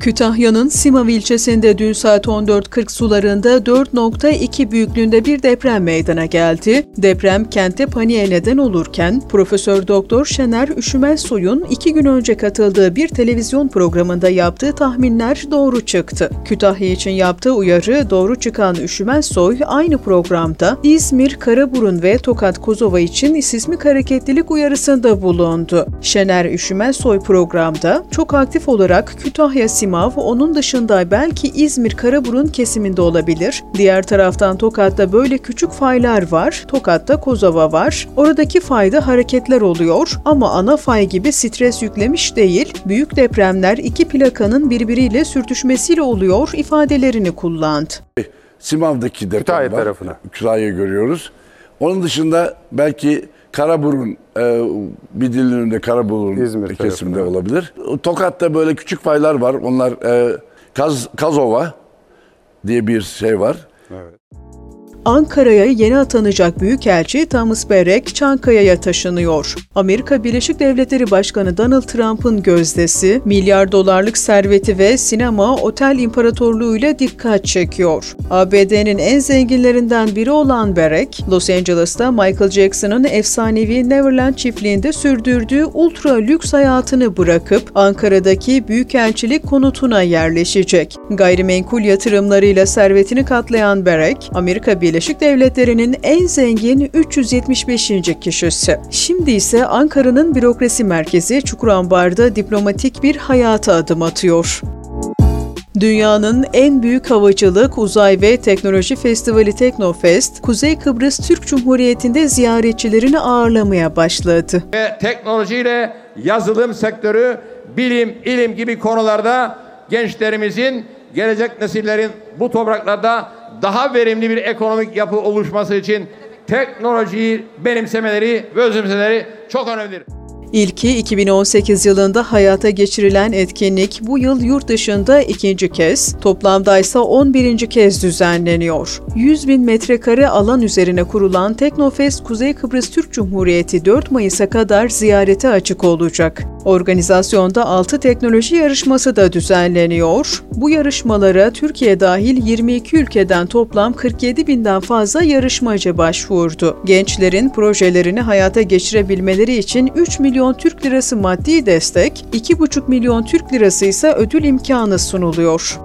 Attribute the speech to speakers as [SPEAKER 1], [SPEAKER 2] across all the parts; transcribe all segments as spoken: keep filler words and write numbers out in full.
[SPEAKER 1] Kütahya'nın Simav ilçesinde dün saat on dört kırk sularında dört nokta iki büyüklüğünde bir deprem meydana geldi. Deprem kentte paniğe neden olurken Profesör Doktor Şener Üşümezsoy'un iki gün önce katıldığı bir televizyon programında yaptığı tahminler doğru çıktı. Kütahya için yaptığı uyarı doğru çıkan Üşümezsoy aynı programda İzmir, Karaburun ve Tokat Kozova için sismik hareketlilik uyarısında bulundu. Şener Üşümezsoy programda çok aktif olarak Kütahya Simav, onun dışında belki İzmir Karaburun kesiminde olabilir. Diğer taraftan Tokat'ta böyle küçük faylar var. Tokat'ta Kozova var. Oradaki fayda hareketler oluyor ama ana fay gibi stres yüklemiş değil. Büyük depremler iki plakanın birbiriyle sürtüşmesiyle oluyor ifadelerini kullandı.
[SPEAKER 2] Simav'daki deprem
[SPEAKER 3] Kütahya
[SPEAKER 2] var.
[SPEAKER 3] tarafına.
[SPEAKER 2] Kütahya'yı görüyoruz. Onun dışında belki Karaburun, e, bir dilin önünde Karaburun
[SPEAKER 3] İzmir
[SPEAKER 2] kesiminde
[SPEAKER 3] tarafına
[SPEAKER 2] olabilir. Tokat'ta böyle küçük faylar var. Onlar e, Kaz, Kazova diye bir şey var.
[SPEAKER 3] Evet.
[SPEAKER 1] Ankara'ya yeni atanacak Büyükelçi Thomas Berek Çankaya'ya taşınıyor. Amerika Birleşik Devletleri Başkanı Donald Trump'ın gözdesi, milyar dolarlık serveti ve sinema otel imparatorluğuyla dikkat çekiyor. A B D'nin en zenginlerinden biri olan Berek, Los Angeles'ta Michael Jackson'ın efsanevi Neverland çiftliğinde sürdürdüğü ultra lüks hayatını bırakıp Ankara'daki Büyükelçilik konutuna yerleşecek. Gayrimenkul yatırımlarıyla servetini katlayan Berek, Amerika Birleşik Birleşik Devletleri'nin en zengin üç yüz yetmiş beşinci kişisi. Şimdi ise Ankara'nın bürokrasi merkezi Çukurambar'da diplomatik bir hayata adım atıyor. Dünyanın en büyük havacılık, uzay ve teknoloji festivali Teknofest, Kuzey Kıbrıs Türk Cumhuriyeti'nde ziyaretçilerini ağırlamaya başladı.
[SPEAKER 4] Ve teknolojiyle yazılım sektörü, bilim, ilim gibi konularda gençlerimizin, gelecek nesillerin bu topraklarda daha verimli bir ekonomik yapı oluşması için teknolojiyi benimsemeleri ve özümsemeleri çok önemlidir.
[SPEAKER 1] İlki iki bin on sekiz yılında hayata geçirilen etkinlik bu yıl yurt dışında ikinci kez, toplamda ise on birinci kez düzenleniyor. yüz bin metrekare alan üzerine kurulan Teknofest Kuzey Kıbrıs Türk Cumhuriyeti dört Mayıs'a kadar ziyarete açık olacak. Organizasyonda altı teknoloji yarışması da düzenleniyor. Bu yarışmalara Türkiye dahil yirmi iki ülkeden toplam kırk yedi binden fazla yarışmacı başvurdu. Gençlerin projelerini hayata geçirebilmeleri için üç milyon Türk lirası maddi destek, iki buçuk milyon Türk lirası ise ödül imkanı sunuluyor.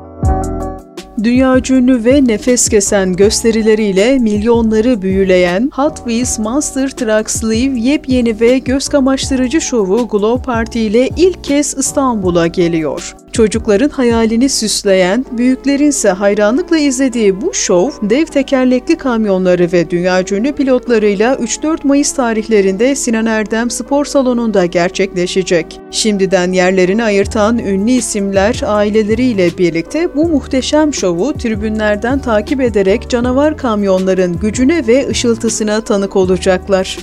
[SPEAKER 1] Dünyaca ünlü ve nefes kesen gösterileriyle milyonları büyüleyen Hot Wheels Monster Truck Sleeve yepyeni ve göz kamaştırıcı şovu Glow Party ile ilk kez İstanbul'a geliyor. Çocukların hayalini süsleyen, büyüklerin ise hayranlıkla izlediği bu şov, dev tekerlekli kamyonları ve dünyaca ünlü pilotlarıyla üç dört Mayıs tarihlerinde Sinan Erdem Spor Salonu'nda gerçekleşecek. Şimdiden yerlerini ayırtan ünlü isimler aileleriyle birlikte bu muhteşem şovu tribünlerden takip ederek canavar kamyonların gücüne ve ışıltısına tanık olacaklar.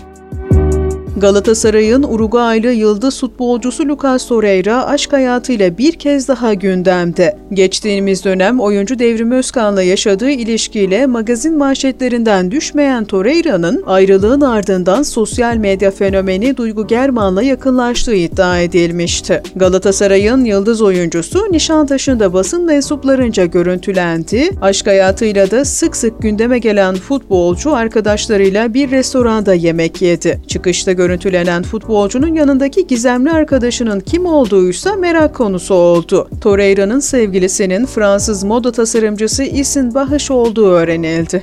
[SPEAKER 1] Galatasaray'ın Uruguaylı yıldız futbolcusu Lucas Torreira aşk hayatıyla bir kez daha gündemde. Geçtiğimiz dönem oyuncu Devrim Özkan'la yaşadığı ilişkiyle magazin manşetlerinden düşmeyen Torreira'nın ayrılığın ardından sosyal medya fenomeni Duygu German'la yakınlaştığı iddia edilmişti. Galatasaray'ın yıldız oyuncusu Nişantaşı'nda basın mensuplarınca görüntülendi. Aşk hayatıyla da sık sık gündeme gelen futbolcu arkadaşlarıyla bir restoranda yemek yedi. Çıkışta görüntülenen futbolcunun yanındaki gizemli arkadaşının kim olduğuysa merak konusu oldu. Torreira'nın sevgilisinin Fransız moda tasarımcısı Isin Bahış olduğu öğrenildi.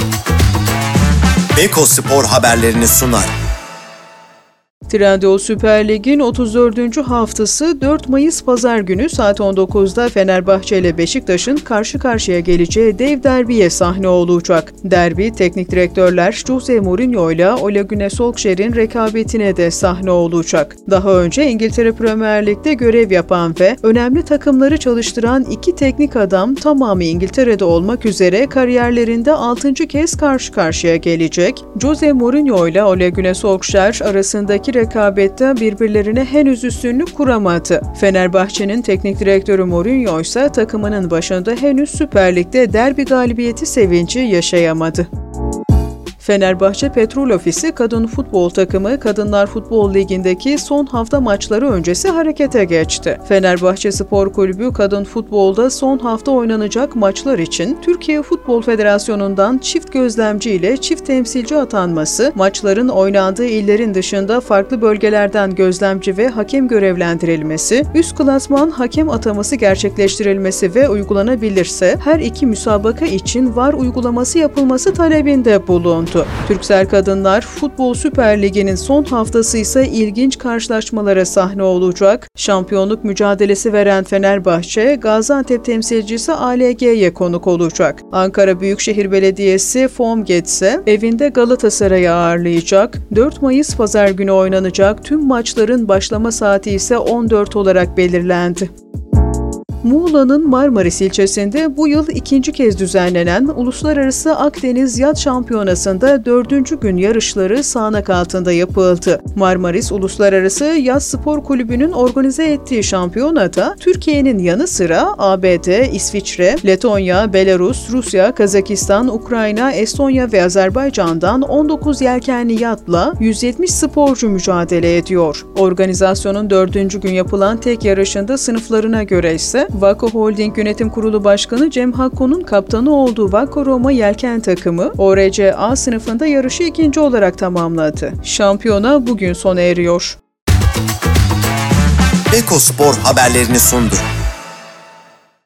[SPEAKER 5] Beko Spor haberlerini sunar.
[SPEAKER 1] Trendyol Süper Lig'in otuz dördüncü haftası dört Mayıs Pazar günü saat on dokuzda Fenerbahçe ile Beşiktaş'ın karşı karşıya geleceği dev derbiye sahne olacak. Derbi, teknik direktörler Jose Mourinho ile Ole Gunnar Solskjaer'in rekabetine de sahne olacak. Daha önce İngiltere Premier Lig'de görev yapan ve önemli takımları çalıştıran iki teknik adam tamamı İngiltere'de olmak üzere kariyerlerinde altıncı kez karşı karşıya gelecek. Jose Mourinho ile Ole Gunnar Solskjaer arasındaki rekabette birbirlerine henüz üstünlük kuramadı. Fenerbahçe'nin teknik direktörü Mourinho ise takımının başında henüz Süper Lig'de derbi galibiyeti sevinci yaşayamadı. Fenerbahçe Petrol Ofisi Kadın Futbol Takımı Kadınlar Futbol Ligi'ndeki son hafta maçları öncesi harekete geçti. Fenerbahçe Spor Kulübü kadın futbolda son hafta oynanacak maçlar için Türkiye Futbol Federasyonu'ndan çift gözlemci ile çift temsilci atanması, maçların oynandığı illerin dışında farklı bölgelerden gözlemci ve hakem görevlendirilmesi, üst klasman hakem ataması gerçekleştirilmesi ve uygulanabilirse her iki müsabaka için VAR uygulaması yapılması talebinde bulundu. Türksel Kadınlar Futbol Süper Ligi'nin son haftası ise ilginç karşılaşmalara sahne olacak. Şampiyonluk mücadelesi veren Fenerbahçe, Gaziantep temsilcisi A L G'ye konuk olacak. Ankara Büyükşehir Belediyesi Formgets'e evinde Galatasaray'ı ağırlayacak. dört Mayıs Pazar günü oynanacak tüm maçların başlama saati ise on dört olarak belirlendi. Muğla'nın Marmaris ilçesinde bu yıl ikinci kez düzenlenen Uluslararası Akdeniz Yat Şampiyonası'nda dördüncü gün yarışları sağanak altında yapıldı. Marmaris Uluslararası Yat Spor Kulübü'nün organize ettiği şampiyonada Türkiye'nin yanı sıra A B D, İsviçre, Letonya, Belarus, Rusya, Kazakistan, Ukrayna, Estonya ve Azerbaycan'dan on dokuz yelkenli yatla yüz yetmiş sporcu mücadele ediyor. Organizasyonun dördüncü gün yapılan tek yarışında sınıflarına göre ise Vakko Holding Yönetim Kurulu Başkanı Cem Hakko'nun kaptanı olduğu Vakko Roma Yelken takımı O R C A sınıfında yarışı ikinci olarak tamamladı. Şampiyona bugün sona eriyor.
[SPEAKER 5] Beko Spor haberlerini sundu.